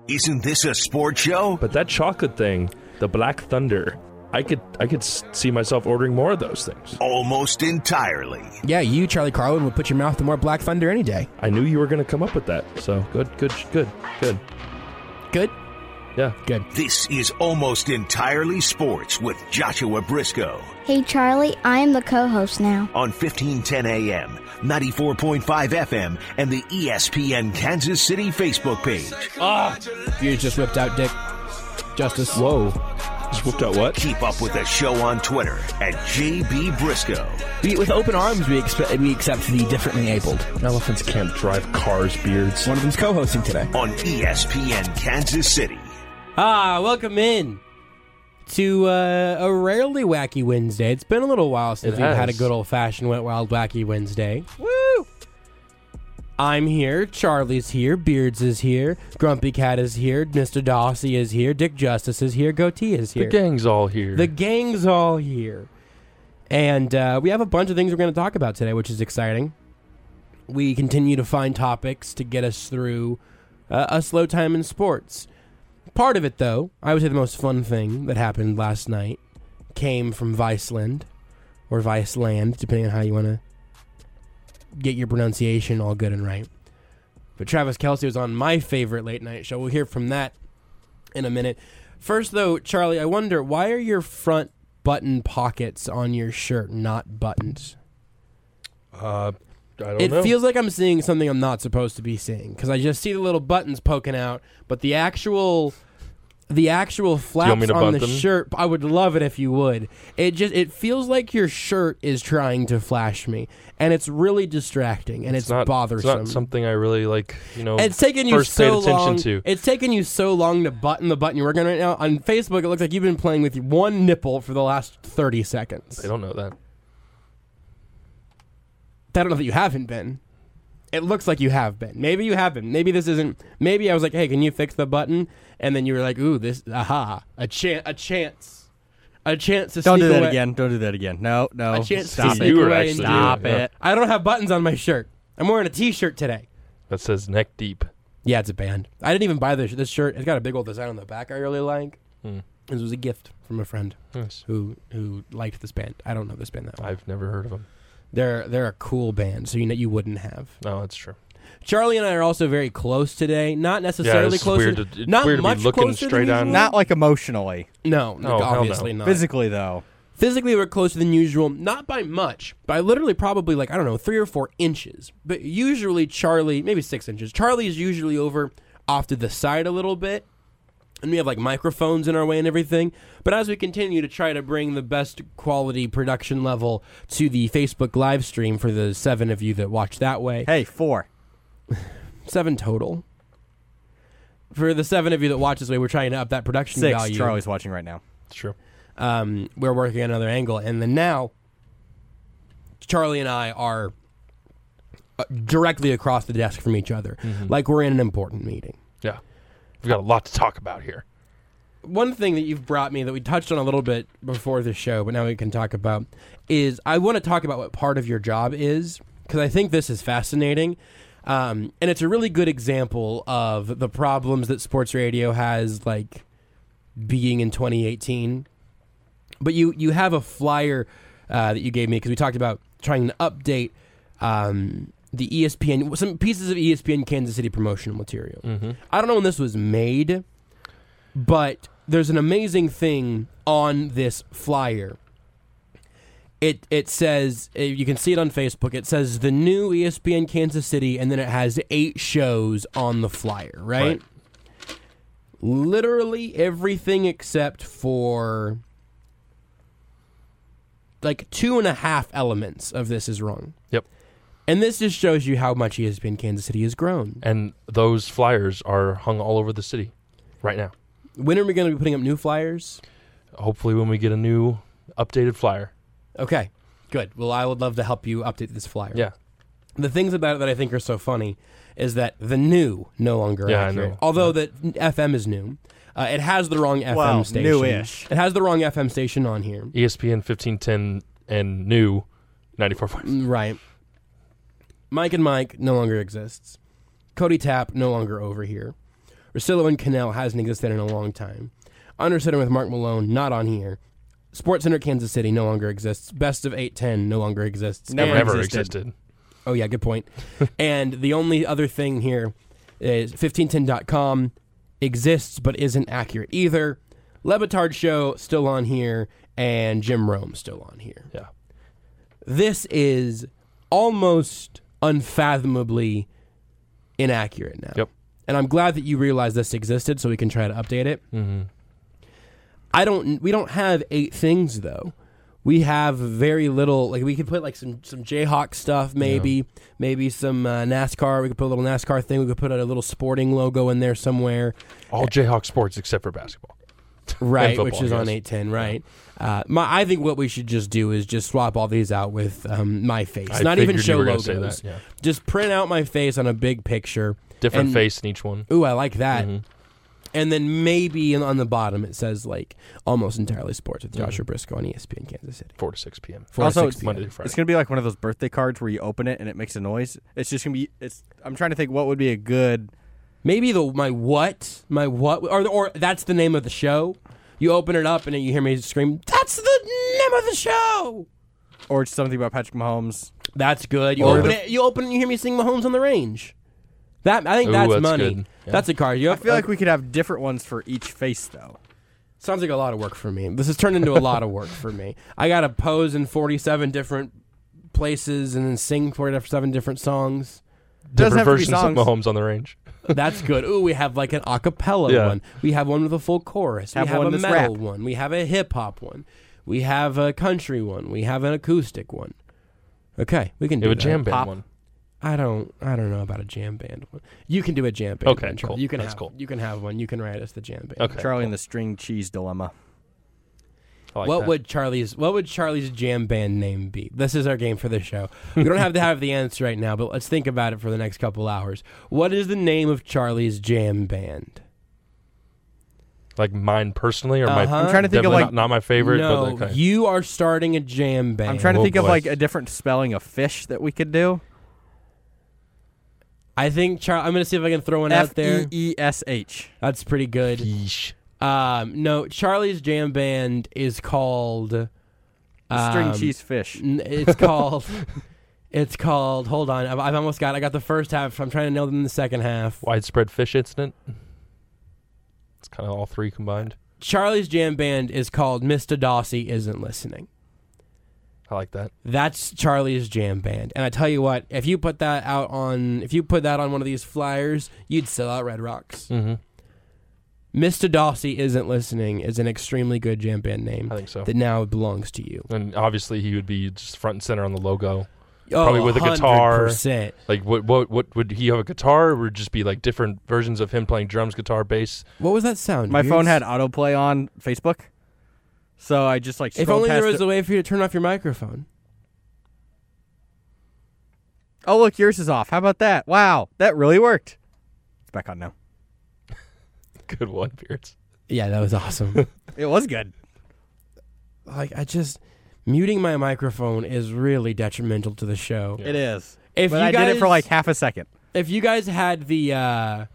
Isn't this a sports show? But that chocolate thing, the Black Thunder, I could see myself ordering more of those things. Almost entirely. Yeah, you, Charlie Carlin, would put your mouth to more Black Thunder any day. I knew you were going to come up with that, so good. Good? Yeah. Good. This is Almost Entirely Sports with Joshua Briscoe. Hey, Charlie, I am the co-host now. On 1510 AM, 94.5 FM, and the ESPN Kansas City Facebook page. You just whipped out Dick Justice. Whoa. Just whipped out what? Keep up with the show on Twitter at JB Briscoe. With open arms, we accept the differently abled. Elephants can't drive cars, Beards. One of them's co-hosting today. On ESPN Kansas City. Welcome in to a rarely wacky Wednesday. It's been a little while since we've had a good old-fashioned Wet Wild Wacky Wednesday. Woo! I'm here, Charlie's here, Beards is here, Grumpy Cat is here, Mr. Dawsey is here, Dick Justice is here, Goatee is here. The gang's all here. The gang's all here. And we have a bunch of things we're going to talk about today, which is exciting. We continue to find topics to get us through a slow time in sports. Part of it, though, I would say the most fun thing that happened last night came from Viceland, or Viceland, depending on how you want to get your pronunciation all good and right. But Travis Kelce was on my favorite late night show. We'll hear from that in a minute. First, though, Charlie, I wonder, why are your front button pockets on your shirt not buttoned? I don't know. It feels like I'm seeing something I'm not supposed to be seeing, because I just see the little buttons poking out, but the actual flaps on the shirt, I would love it if you would. It feels like your shirt is trying to flash me, and it's really distracting, and it's bothersome. It's not something I really It's taken you so long. To. It's taken you so long to button the button you're working on right now. On Facebook, it looks like you've been playing with one nipple for the last 30 seconds. They don't know that. I don't know that you haven't been. It looks like you have been. Maybe you have been. Maybe this isn't. Maybe I was like, hey, can you fix the button? And then you were like, ooh, a chance. A chance to Don't sneak do that away. again. Don't do that again. No. A chance Stop to sneak it. away. Stop it. I don't have buttons on my shirt. I'm wearing a T-shirt today. That says neck deep. Yeah, it's a band. I didn't even buy this shirt. It's got a big old design on the back I really like. This was a gift from a friend who liked this band. I don't know this band that well. I've never heard of them. They're a cool band, so you wouldn't have. No, that's true. Charlie and I are also very close today. Not necessarily close. Not weird much to be looking closer straight than on. usual. Not like emotionally. No, obviously not. Physically, though. Physically, we're closer than usual. Not by much, by literally probably 3 or 4 inches. But usually Charlie, maybe 6 inches. Charlie is usually over off to the side a little bit. And we have microphones in our way and everything. But as we continue to try to bring the best quality production level to the Facebook live stream for the 7 of you that watch that way. Hey, 4. 7 total. For the 7 of you that watch this way, we're trying to up that production 6. value. Charlie's watching right now. It's true. We're working on another angle. And then now, Charlie and I are directly across the desk from each other. Like we're in an important meeting. Yeah. We've got a lot to talk about here. One thing that you've brought me that we touched on a little bit before the show, but now we can talk about, is I want to talk about what part of your job is, because I think this is fascinating. And it's a really good example of the problems that sports radio has, being in 2018. But you have a flyer that you gave me, because we talked about trying to update the ESPN, some pieces of ESPN Kansas City promotional material. I don't know when this was made, but there's an amazing thing on this flyer. It says, you can see it on Facebook, it says the new ESPN Kansas City, and then it has 8 shows on the flyer, right? Literally everything except for 2.5 elements of this is wrong. Yep. And this just shows you how much ESPN Kansas City has grown. And those flyers are hung all over the city right now. When are we going to be putting up new flyers? Hopefully when we get a new updated flyer. Okay, good. Well, I would love to help you update this flyer. Yeah. The things about it that I think are so funny is that the new no longer accurate. I know. Although the FM is new. It has the wrong FM station. Newish. It has the wrong FM station on here. ESPN 1510 and new 94.5. Right. Mike and Mike no longer exists. Cody Tapp no longer over here. Russillo and Cannell hasn't existed in a long time. Under Center with Mark Malone, not on here. Sports Center Kansas City no longer exists. Best of 810 no longer exists. Never existed. Oh, yeah, good point. And the only other thing here is 1510.com exists but isn't accurate either. Lebitard Show still on here, and Jim Rome still on here. Yeah. This is almost unfathomably inaccurate now. Yep. And I'm glad that you realized this existed so we can try to update it. Mm-hmm. We don't have 8 things though. We have very little. Like we could put like some Jayhawk stuff, maybe some NASCAR. We could put a little NASCAR thing. We could put a little sporting logo in there somewhere. All Jayhawk sports except for basketball, right? football, Which is on 810, right? I think what we should just do is just swap all these out with my face. Not even show logos. Yeah. Just print out my face on a big picture. Different face in each one. Ooh, I like that. Mm-hmm. And then maybe on the bottom it says like almost entirely sports with Joshua Briscoe on ESPN Kansas City. 4 to 6 p.m. 4 Also, to 6 p.m. Monday through Friday. It's gonna be like one of those birthday cards where you open it and it makes a noise. It's just gonna be. I'm trying to think what would be a good. Maybe my what, or that's the name of the show. You open it up and then you hear me scream, "That's the name of the show!" Or it's something about Patrick Mahomes. That's good. You open it and you hear me sing Mahomes on the Range. I think that's money. Good. Yeah. That's a card. I feel like we could have different ones for each face, though. Sounds like a lot of work for me. This has turned into a lot of work for me. I got to pose in 47 different places and then sing 47 different songs. Different versions of Mahomes on the Range. That's good. Ooh, we have like an a cappella one. We have one with a full chorus. We have a metal one. We have a hip hop one. We have a country one. We have an acoustic one. Okay, we can do a that. jam band one. I don't know about a jam band one. You can do a jam band. Okay, one, cool. You can That's have cool. You can have one. You can write us the jam band. Okay, Charlie cool. and the String Cheese Dilemma. I like what that. would Charlie's jam band name be? This is our game for the show. We don't have to have the answer right now, but let's think about it for the next couple hours. What is the name of Charlie's jam band? Like mine personally, or Uh-huh. I'm trying to think of definitely like. not my favorite. No, but okay. you are starting a jam band. I'm trying to Oh, think of boy. like a different spelling of fish that we could do. I think I'm going to see if I can throw one out there. FEESH. That's pretty good. Yeesh. No, Charlie's jam band is called String Cheese Fish. It's called. It's called. Hold on, I've almost got. I got the first half. I'm trying to nail them in the second half. Widespread fish incident. It's kind of all 3 combined. Charlie's jam band is called Mr. Dossie Isn't Listening. I like that. That's Charlie's jam band, and I tell you what, if you put that on one of these flyers, you'd sell out Red Rocks. Mm-hmm. Mr. Dossie Isn't Listening is an extremely good jam band name. I think so. That now belongs to you. And obviously, he would be just front and center on the logo. Oh, Probably with a guitar. 100%. Like, what would he have a guitar, or would it just be like different versions of him playing drums, guitar, bass? What was that sound? My Yours? phone had autoplay on Facebook, so I just like. If scrolled only there past was it. a way for you to turn off your microphone. Oh, look, yours is off. How about that? Wow, that really worked. It's back on now. Good one, Pierce. Yeah, that was awesome. It was good. Muting my microphone is really detrimental to the show. Yeah. It is. If But you I guys, did it for like half a second. if you guys had the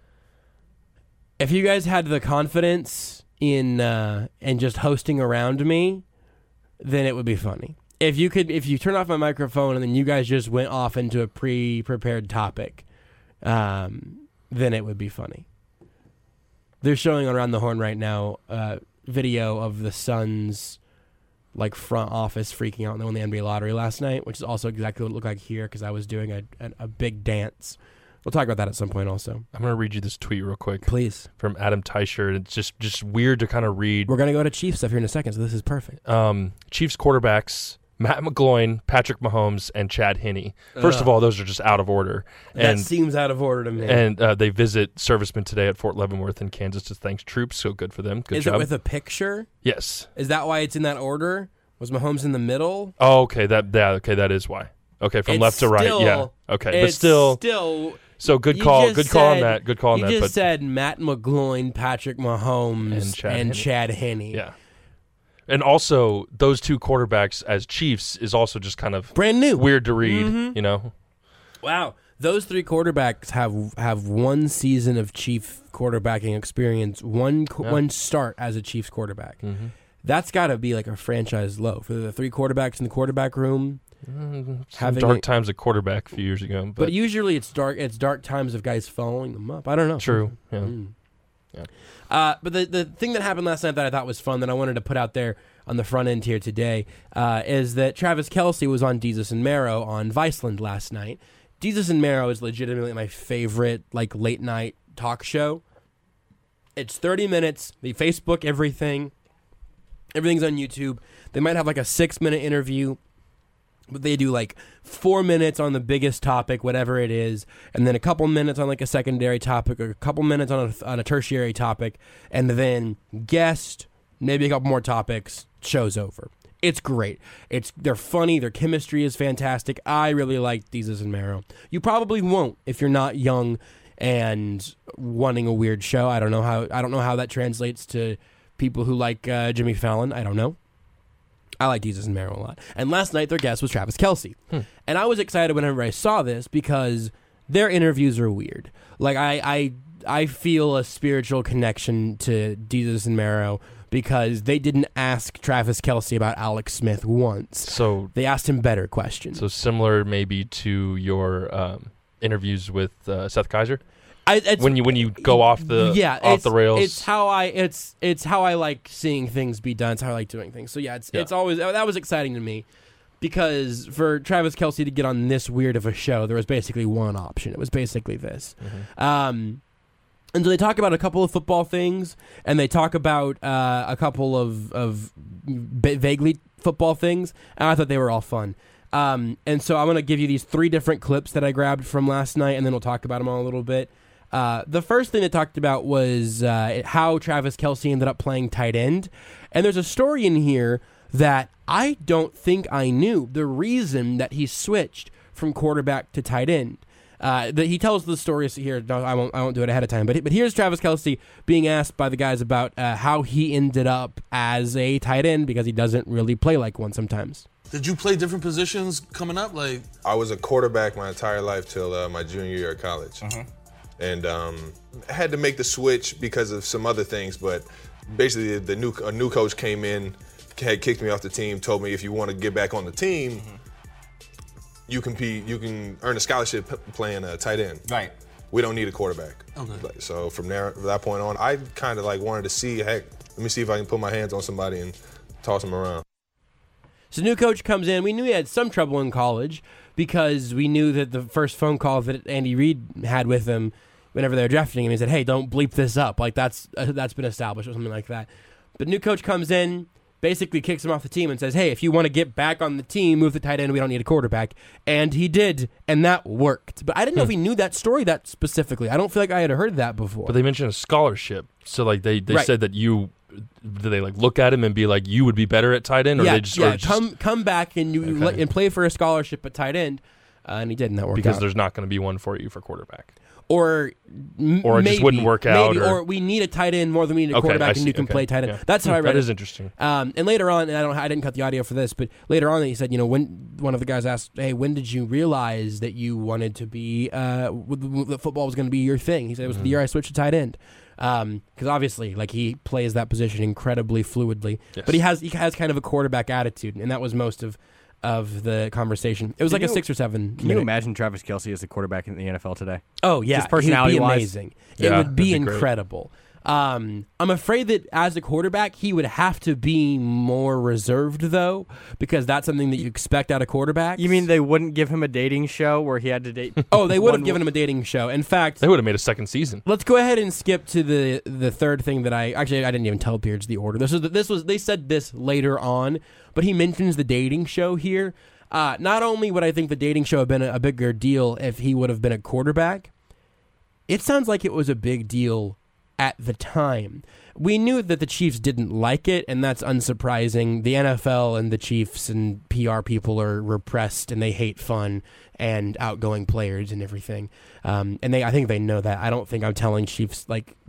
confidence in just hosting around me, then it would be funny. If you turn off my microphone and then you guys just went off into a pre-prepared topic, then it would be funny. They're showing Around the Horn right now video of the Suns like front office freaking out when they won the NBA lottery last night, which is also exactly what it looked like here because I was doing a big dance. We'll talk about that at some point also. I'm going to read you this tweet real quick. Please. From Adam Teicher. It's just weird to kind of read. We're going to go to Chiefs stuff here in a second, so this is perfect. Chiefs quarterbacks, Matt McGloin, Patrick Mahomes, and Chad Henne. First of all, those are just out of order. That seems out of order to me. And they visit servicemen today at Fort Leavenworth in Kansas to thank troops, so good for them. Good is job. it with a picture? Yes. Is that why it's in that order? Was Mahomes in the middle? Oh, okay. That is why. Okay, from left to right. Yeah. Okay, but still. So good call. Good call on that. Good call on that. You But just said Matt McGloin, Patrick Mahomes, And Chad Henne. yeah. And also, those two quarterbacks as Chiefs is also just kind of Brand new. weird to read, you know? Wow. Those three quarterbacks have one season of Chief quarterbacking experience, one start as a Chiefs quarterback. Mm-hmm. That's got to be like a franchise low for the three quarterbacks in the quarterback room. Some dark times at quarterback a few years ago, but usually it's dark times of guys following them up. I don't know. True. Yeah. Yeah. But the thing that happened last night that I thought was fun that I wanted to put out there on the front end here today is that Travis Kelce was on Desus and Mero on Viceland last night. Desus and Mero is legitimately my favorite like late night talk show. It's 30 minutes. They Facebook everything. Everything's on YouTube. They might have like a 6-minute interview, but they do like 4 minutes on the biggest topic, whatever it is, and then a couple minutes on like a secondary topic, or a couple minutes on a tertiary topic, and then guest, maybe a couple more topics, show's over. It's great. They're funny. Their chemistry is fantastic. I really like Desus and Mero. You probably won't if you're not young and wanting a weird show. I don't know how that translates to people who like Jimmy Fallon. I don't know. I like Desus and Mero a lot. And last night their guest was Travis Kelce. And I was excited whenever I saw this because their interviews are weird. Like I feel a spiritual connection to Desus and Mero because they didn't ask Travis Kelce about Alex Smith once. So they asked him better questions. So similar maybe to your interviews with Seth Kaiser? When you go off the rails. It's how I like seeing things be done. It's how I like doing things. So it's always, that was exciting to me because for Travis Kelce to get on this weird of a show, there was basically one option. It was basically this. Mm-hmm. And so they talk about a couple of football things, and they talk about a couple of vaguely football things, and I thought they were all fun. And so I'm going to give you these 3 different clips that I grabbed from last night, and then we'll talk about them all a little bit. The first thing they talked about was how Travis Kelce ended up playing tight end. And there's a story in here that I don't think I knew. The reason that he switched from quarterback to tight end. He tells the story here. No, I won't do it ahead of time. But here's Travis Kelce being asked by the guys about how he ended up as a tight end because he doesn't really play like one sometimes. Did you play different positions coming up? Like I was a quarterback my entire life till my junior year of college. Uh-huh. And had to make the switch because of some other things, but basically a new coach came in, had kicked me off the team, told me if you want to get back on the team, you can earn a scholarship playing a tight end. Right. We don't need a quarterback. Okay. So from that point on, I kind of like wanted to see, heck, let me see if I can put my hands on somebody and toss them around. So new coach comes in. We knew he had some trouble in college because we knew that the first phone call that Andy Reid had with him whenever they were drafting him, he said, hey, don't bleep this up. Like, that's been established or something like that. But new coach comes in, basically kicks him off the team and says, hey, if you want to get back on the team, move the tight end. We don't need a quarterback. And he did, and that worked. But I didn't know if he knew that story that specifically. I don't feel like I had heard that before. But they mentioned a scholarship. So, like, they right. said that you... Do they like look at him and be like, you would be better at tight end, or they just come back and and play for a scholarship at tight end, and he did, and that worked because out. There's not going to be one for you for quarterback, or it just wouldn't work out, or we need a tight end more than we need a quarterback, and you can play tight end. Yeah. That's how I read it. That is interesting. And later on, and I didn't cut the audio for this, but later on, he said, when one of the guys asked, hey, when did you realize that you wanted to be that football was going to be your thing? He said it was the year I switched to tight end. Because obviously, like, he plays that position incredibly fluidly, yes. But he has kind of a quarterback attitude, and that was most of the conversation. It was like a 6 or 7. Can you imagine Travis Kelce as a quarterback in the NFL today? Oh yeah, just personality-wise, it would be amazing. Yeah, it would be it'd be incredible. I'm afraid that as a quarterback, he would have to be more reserved, though, because that's something that you expect out of quarterbacks. You mean they wouldn't give him a dating show where he had to date? Oh, they would have given him a dating show. In fact, they would have made a second season. Let's go ahead and skip to the third thing that I didn't even tell Beards the order. They said this later on, but he mentions the dating show here. Not only would I think the dating show have been a bigger deal if he would have been a quarterback, it sounds like it was a big deal at the time. We knew that the Chiefs didn't like it, and that's unsurprising. The NFL and the Chiefs and PR people are repressed, and they hate fun and outgoing players and everything. And I think they know that. I don't think I'm telling Chiefs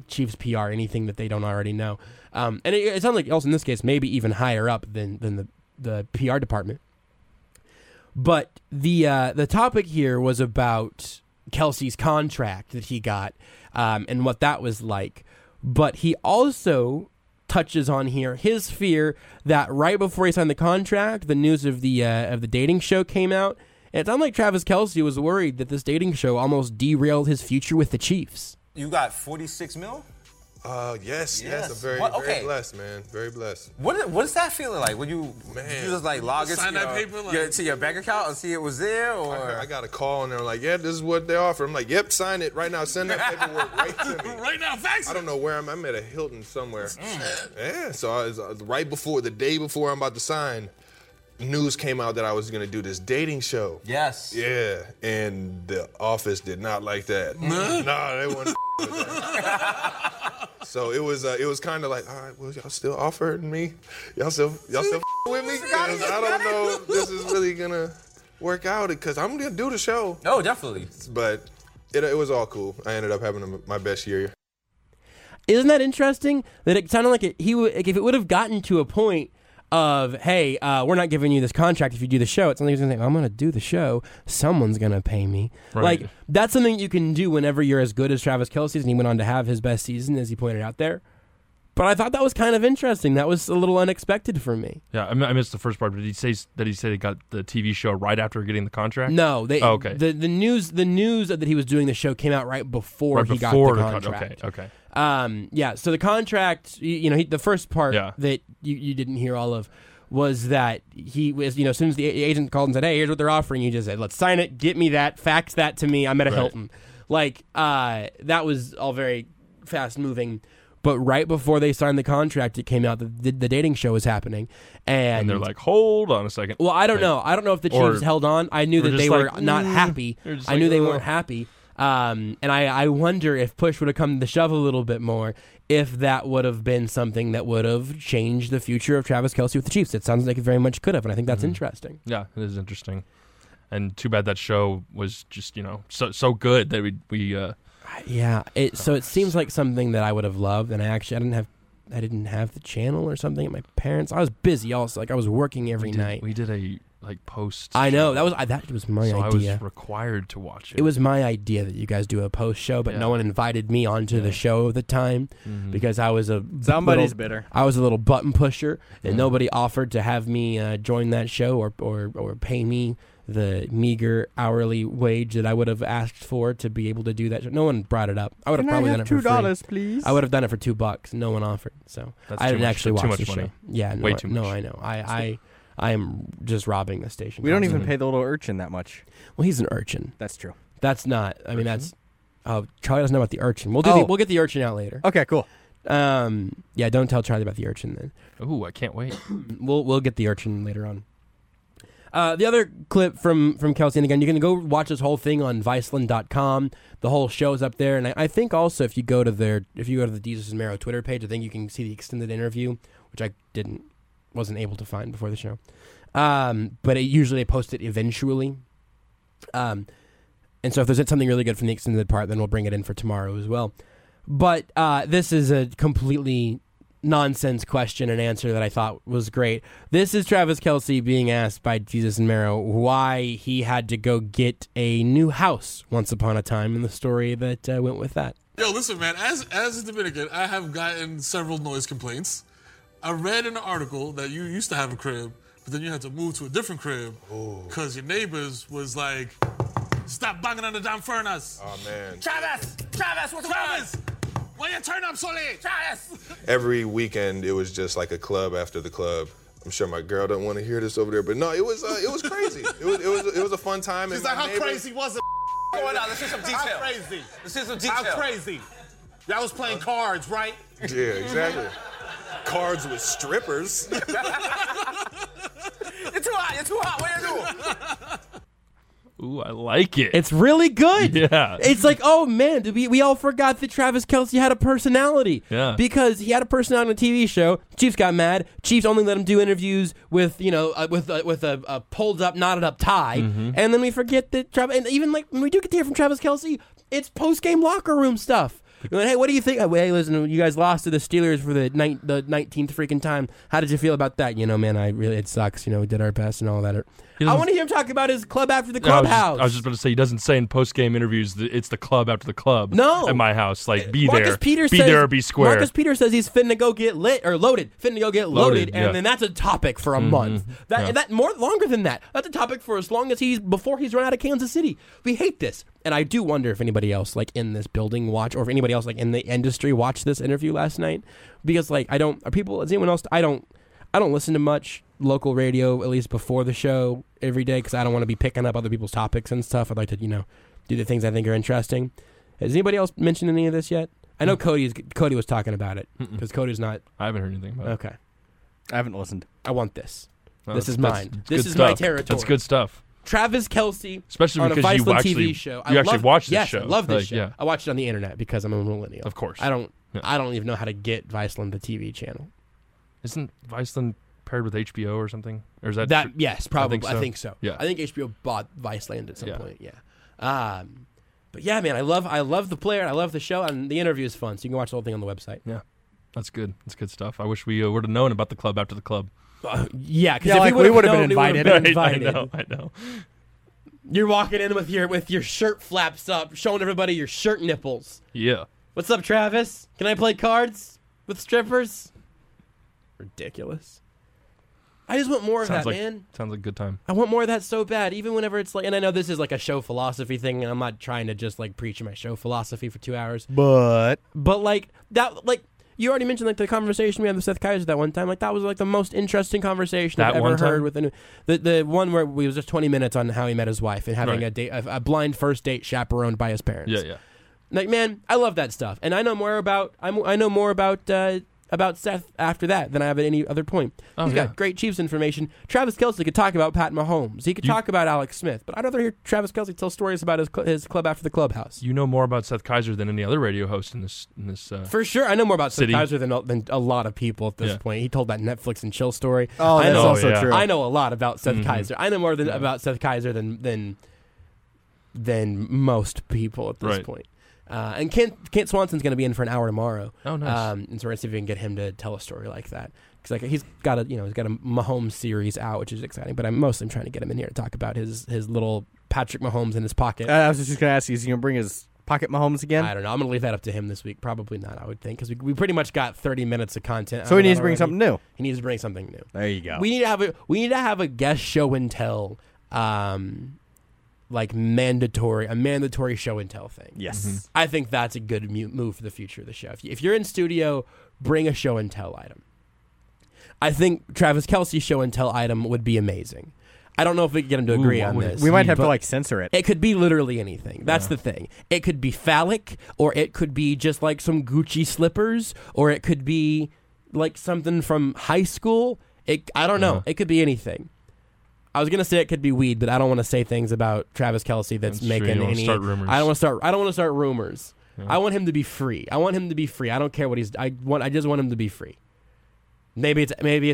PR anything that they don't already know. And it sounds like also in this case maybe even higher up than the PR department. But the topic here was about Kelce's contract that he got and what that was like. But he also touches on here his fear that right before he signed the contract, the news of the dating show came out. And it sounded like Travis Kelce was worried that this dating show almost derailed his future with the Chiefs. You got $46 million? Yes. I'm very blessed, man. Very blessed. What is that feeling like? When you just like log into to your bank account and see it was there? Or I got a call and they're like, yeah, this is what they offer. I'm like, yep, sign it right now. Send that paperwork right to me. Right now, fax it. I don't know where I'm at a Hilton somewhere. Yeah, so I was the day before I'm about to sign, news came out that I was going to do this dating show. Yes. Yeah, and the office did not like that. No, they weren't with that. So it was kind of like, all right, well, y'all still offering me? Y'all still with me? 'Cause I don't know if this is really going to work out because I'm going to do the show. Oh, definitely. But it was all cool. I ended up having my best year. Isn't that interesting? That it sounded like if it would have gotten to a point of, hey, we're not giving you this contract if you do the show. It's something he's going to say, I'm going to do the show. Someone's going to pay me. Right. Like, that's something you can do whenever you're as good as Travis Kelce, and he went on to have his best season, as he pointed out there. But I thought that was kind of interesting. That was a little unexpected for me. Yeah, I missed the first part. But did he say that he got the TV show right after getting the contract? No. Okay. The news that he was doing the show came out right before he got the contract. Okay. Yeah, so the contract, the first part that you didn't hear all of was that he was, as soon as the agent called and said, hey, here's what they're offering, you just said, let's sign it, get me that, fax that to me, I'm at a Hilton. Like, that was all very fast moving. But right before they signed the contract, it came out that the dating show was happening. And they're like, hold on a second. Well, I don't know. I don't know if the Chiefs held on. I knew that they were not happy. I knew they weren't happy. And I wonder if push would have come to the shove a little bit more, if that would have been something that would have changed the future of Travis Kelce with the Chiefs. It sounds like it very much could have, and I think that's interesting. Yeah, it is interesting. And too bad that show was just, so good that we so it seems like something that I would have loved, and I didn't have the channel or something at my parents'. I was busy also, like I was working every night. We did a post. I know that was my idea. I was required to watch it. It was my idea that you guys do a post show, but no one invited me onto the show at the time because I was bitter. I was a little button pusher, and nobody offered to have me join that show or pay me the meager hourly wage that I would have asked for to be able to do that. No one brought it up. I would have probably done it for $2, please. I would have done it for $2. No one offered, so I didn't actually watch the show. Yeah, way too much. No, I know. I am just robbing the station. We don't even pay the little urchin that much. Well, he's an urchin. That's true. That's not. I mean, that's. Oh, Charlie doesn't know about the urchin. We'll get the urchin out later. Okay, cool. Yeah, don't tell Charlie about the urchin then. Ooh, I can't wait. We'll get the urchin later on. The other clip from Kelce, and again, you can go watch this whole thing on Viceland.com. The whole show's up there, and I think also if you go to the Jesus and Mero Twitter page, I think you can see the extended interview, which I wasn't able to find before the show. But usually they post it eventually. And so if there's something really good from the extended part, then we'll bring it in for tomorrow as well. But this is a completely nonsense question and answer that I thought was great. This is Travis Kelce being asked by Jesus and Mero why he had to go get a new house once upon a time, and the story that went with that. Yo, listen, man, as a Dominican, I have gotten several noise complaints. I read in an article that you used to have a crib, but then you had to move to a different crib because your neighbors was like, stop banging on the damn furnace. Oh, man. Travis, what's Travis, why you turn up so late? Travis. Every weekend, it was just like a club after the club. I'm sure my girl doesn't want to hear this over there, but no, it was crazy. It was a fun time. She's like, how crazy was it? Going on, let's see some detail. How crazy? Let's see some detail. How crazy? Y'all was playing cards, right? Yeah, exactly. Cards with strippers. You're too hot. What are you doing? Ooh, I like it. It's really good. Yeah. It's like, oh man, we all forgot that Travis Kelce had a personality. Yeah. Because he had a personality on a TV show. Chiefs got mad. Chiefs only let him do interviews with, with a pulled up, knotted up tie. Mm-hmm. And then we forget that Travis, and even like when we do get to hear from Travis Kelce, it's post game locker room stuff. You're like, hey, what do you think? Hey, listen, you guys lost to the Steelers for the 19th freaking time. How did you feel about that? Man, it sucks. We did our best and all that. I want to hear him talk about his club after the clubhouse. I was just about to say, he doesn't say in post-game interviews that it's the club after the club. No. At my house. Like, be Marcus there. Peters be says, there or be square. Marcus Peters says he's finna go get loaded. Finna go get loaded. Yeah. And then that's a topic for a month. That longer than that. That's a topic for as long as before he's run out of Kansas City. We hate this. And I do wonder if anybody else like in this building watch, or if anybody else like in the industry watched this interview last night. Because like is anyone else? I don't listen to much local radio, at least before the show every day, because I don't want to be picking up other people's topics and stuff. I'd like to, do the things I think are interesting. Has anybody else mentioned any of this yet? I know Cody was talking about it, because Cody's not. I haven't heard anything about it. Okay. I haven't listened. I want this. This is mine. This is my territory. That's good stuff. Travis Kelce, especially on because a you TV show. You actually watch this show. I love this show. Yeah. I watched it on the internet because I'm a millennial. Of course. I don't even know how to get Viceland, the TV channel. Isn't Viceland paired with HBO or something? Or is that yes, probably. I think so. Yeah. I think HBO bought Viceland at some point. Yeah. But yeah, man, I love the player. I love the show, and the interview is fun. So you can watch the whole thing on the website. Yeah, that's good. That's good stuff. I wish we would have known about the club after the club. Because we would have been invited. I know. You're walking in with your shirt flaps up, showing everybody your shirt nipples. Yeah. What's up, Travis? Can I play cards with strippers? Ridiculous. I just want more of that, man. Sounds like a good time. I want more of that so bad, even whenever it's like, and I know this is like a show philosophy thing, and I'm not trying to just like preach my show philosophy for 2 hours. But like that, like you already mentioned, like the conversation we had with Seth Kaiser that one time, like that was like the most interesting conversation I've ever heard with the one where we was just 20 minutes on how he met his wife and having a blind first date chaperoned by his parents. Yeah. Like, man, I love that stuff, and I know more about Seth after that than I have at any other point. He's got great Chiefs information. Travis Kelce could talk about Pat Mahomes. He could talk about Alex Smith, but I'd rather hear Travis Kelce tell stories about his club after the clubhouse. You know more about Seth Kaiser than any other radio host in this. For sure, I know more about city. Seth Kaiser than a lot of people at this point. He told that Netflix and chill story. Oh, that's also true. I know a lot about Seth Kaiser. I know more about Seth Kaiser than most people at this point. And Kent Swanson's going to be in for an hour tomorrow. Oh, nice. And so we're going to see if we can get him to tell a story like that. Because he's got a Mahomes series out, which is exciting. But I'm mostly trying to get him in here to talk about his little Patrick Mahomes in his pocket. I was just going to ask you, is he going to bring his pocket Mahomes again? I don't know. I'm going to leave that up to him this week. Probably not, I would think, because we pretty much got 30 minutes of content. So he needs to bring something new. He needs to bring something new. There you go. We need to have a guest show and tell. Like a mandatory show and tell thing. Yes. I think that's a good move for the future of the show. If you're in studio, bring a show and tell item. I think Travis Kelce's show and tell item would be amazing. I don't know if we can get him to agree on this. We might have to censor it. It could be literally anything. That's the thing. It could be phallic, or it could be just like some Gucci slippers, or it could be like something from high school. I don't know. It could be anything. I was gonna say it could be weed, but I don't want to say things about Travis Kelce that's making any. Start rumors. I don't want to start rumors. Yeah. I want him to be free. I don't care what he's. I just want him to be free. Maybe it's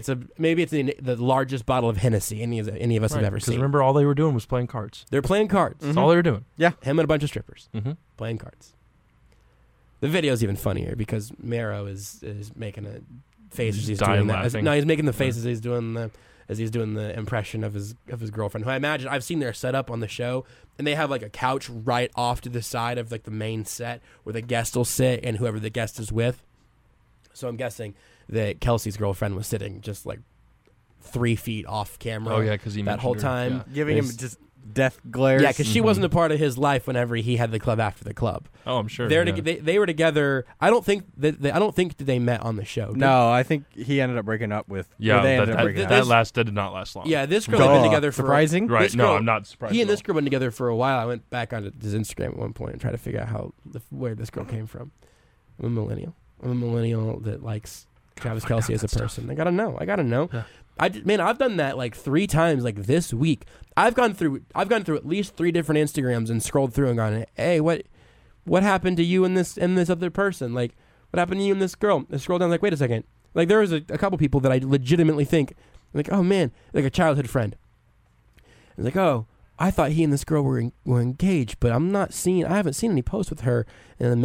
the largest bottle of Hennessy any of us have ever seen. Because remember, all they were doing was playing cards. They're playing cards. That's all they were doing. Yeah, him and a bunch of strippers playing cards. The video's even funnier because Mero is making a face as he's doing that. He's making the face as he's doing the impression of his girlfriend, who I imagine I've seen their setup on the show, and they have like a couch right off to the side of like the main set where the guest will sit and whoever the guest is with. So I'm guessing that Kelsey's girlfriend was sitting just like 3 feet off camera. Oh yeah, because he that whole time giving him just death glares. Yeah, because she wasn't a part of his life whenever he had the club after the club. Oh, I'm sure. They were together. I don't think they met on the show. No, I think he ended up breaking up with. That did not last long. Yeah, this girl had been together for surprising. Right? No, I'm not surprised. He and this girl been together for a while. I went back onto his Instagram at one point and tried to figure out where this girl came from. I'm a millennial that likes Travis Kelce as a person. I gotta know. Yeah. I've done that like 3 times like this week. I've gone through at least 3 different Instagrams and scrolled through and gone, hey, what happened to you and this other person? Like, what happened to you and this girl? I scroll down like, wait a second. Like there was a couple people that I legitimately think like, oh man, like a childhood friend. It's like, oh, I thought he and this girl were engaged, but I haven't seen any posts with her in a minute.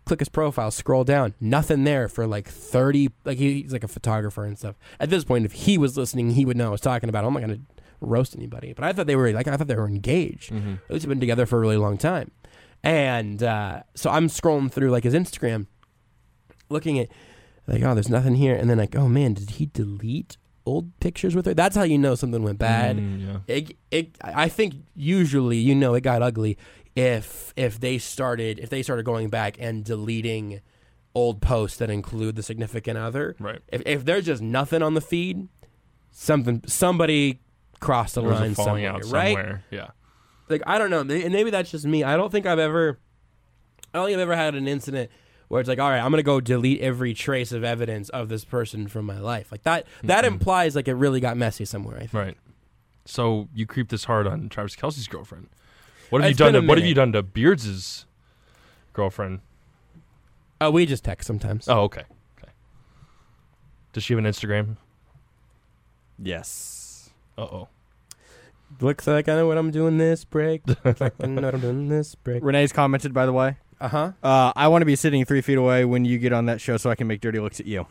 click his profile, scroll down, nothing there for like 30. Like he's like a photographer and stuff. At this point, if he was listening, he would know what I was talking about. I'm not going to roast anybody, but I thought they were engaged. At least they've been together for a really long time. And so I'm scrolling through like his Instagram, looking at like, oh, there's nothing here, and then like, oh man, did he delete old pictures with her? That's how you know something went bad. I think usually it got ugly if they started going back and deleting old posts that include the significant other. Right. If there's just nothing on the feed, somebody crossed the line somewhere, right? Yeah. Like I don't know, and maybe that's just me. I don't think I've ever had an incident where it's like, all right, I'm going to go delete every trace of evidence of this person from my life. Like that implies like it really got messy somewhere, I think. Right. So you creep this hard on Travis Kelce's girlfriend. What have you done to Beards' girlfriend? Oh, we just text sometimes. Oh, okay. Does she have an Instagram? Yes. Uh-oh. Looks like I know what I'm doing this break. Looks like I know what I'm doing this break. Renee's commented, by the way. I want to be sitting 3 feet away when you get on that show so I can make dirty looks at you.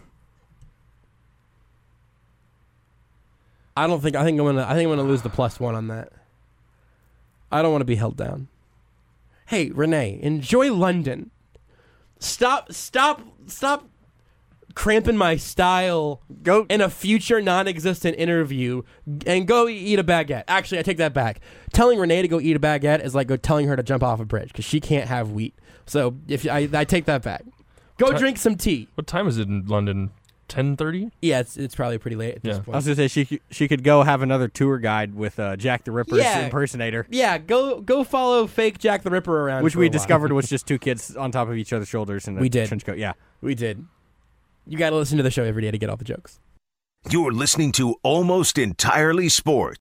I think I'm gonna lose the +1 on that. I don't want to be held down. Hey, Renee, enjoy London. Stop cramping my style. Go in a future non-existent interview and go eat a baguette. Actually, I take that back. Telling Renee to go eat a baguette is like telling her to jump off a bridge because she can't have wheat. So if I take that back. Go drink some tea. What time is it in London? 10:30? Yeah, it's probably pretty late at this point. I was gonna say she could go have another tour guide with Jack the Ripper's impersonator. Yeah, go follow fake Jack the Ripper around. Which we discovered was just 2 kids on top of each other's shoulders in a trench coat. Yeah, we did. You got to listen to the show every day to get all the jokes. You're listening to Almost Entirely Sports.